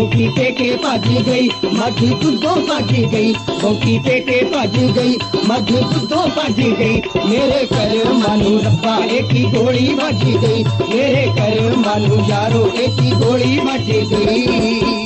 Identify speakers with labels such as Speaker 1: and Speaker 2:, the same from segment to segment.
Speaker 1: बौकी पेके भज गई मध दुद्धों भज गई बौकी पेके भज गई मध दुद्धों भज गई मेरे कर मानू रब्बा एक ही गोली बज गई मेरे कर मानू यारो एक ही गोली बज गई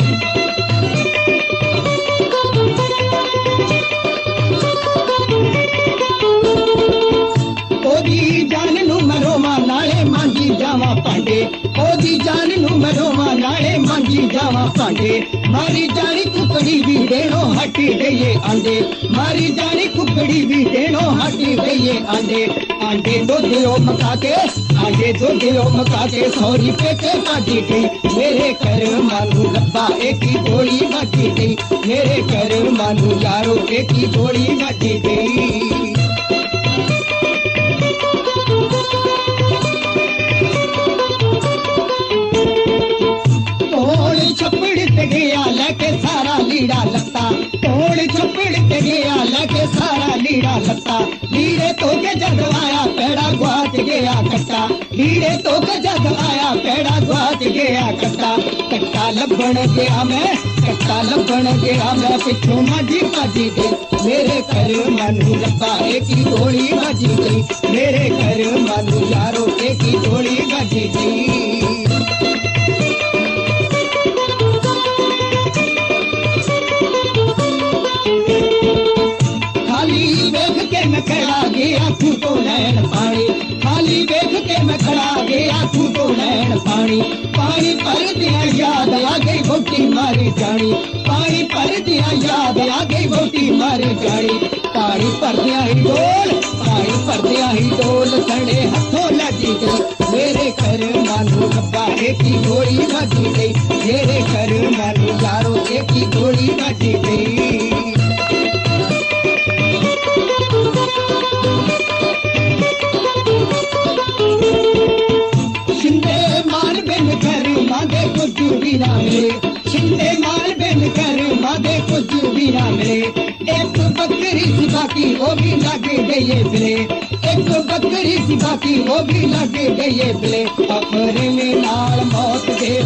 Speaker 1: जान नू मरोवा नाले मांगी जावा पांडे ओदी जान नू मरोवा नाले मांगी जावा पांडे मारी जानी कुकड़ी भी देनो हटी गई आंडे मारी जानी कुकड़ी भी देनो हटी गई आंडे आंडे दो दियो मका के आंडे दो दियो मका के 100 रुपए के बाजी गई मेरे कर मानू रब्बा एक ही गोली बाजी गई मेरे कर मानू यारो एक ही गोली बाजी गई गया लेके सारा लीड़ा लत्ता तोड़ छपड़ के गया लेके सारा लीड़ा लत्ता लीड़े तो के जग आया पेड़ा गुआच गया कट्टा लीड़े तो के जग आया पेड़ा गुआच गया कट्टा कट्टा लबण गया मैं कट्टा लबण गया मैं पिछों माझी बाजी गई मेरे कर मानू रब्बा एक ही गोली बाजी गई मेरे कर मानू यारो एक ही गोली बाजी गई मैं खड़ा गया तू तो नैन पानी खाली देख के मैं खड़ा गया तू तो नैन पानी पानी भर दिया याद आ गई बोटी मारी जानी पानी भर दिया याद आ गई बोटी मारी जानी पानी भर दिया ही डोल पानी भर दिया ही डोल सड़े हाथों लगी गई मेरे कर मानू रब्बा एक ही गोली बजी गई मेरे कर मानू यारो एक ही गोली बजी गई कुछ भी ना मिले छिंदे माल बिन कर मादे कुछ भी ना मिले एक बकरी सी बाकी वो भी लगे गई बिले एक बकरी सी बाकी वो भी लगे गई बिले अपने में नाल मौत दे